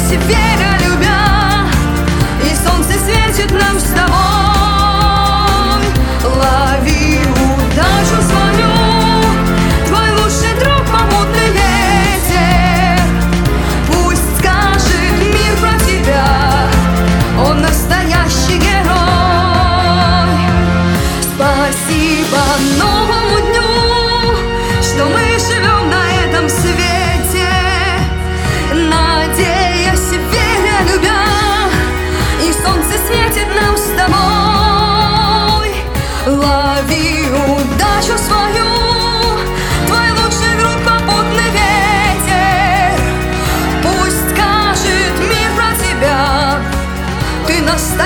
веря, любя, и солнце светит нам с тобой. Лови удачу свою, твой лучший друг, попутный ветер. Пусть скажет мир про тебя, он настоящий герой. Спасибо новому дню, что мы живем на этом свете, надеясь, веря, любя, и солнце светит нам с тобой. Лови удачу свою, твой лучший друг, попутный ветер. Пусть скажет мир про тебя, ты настоящий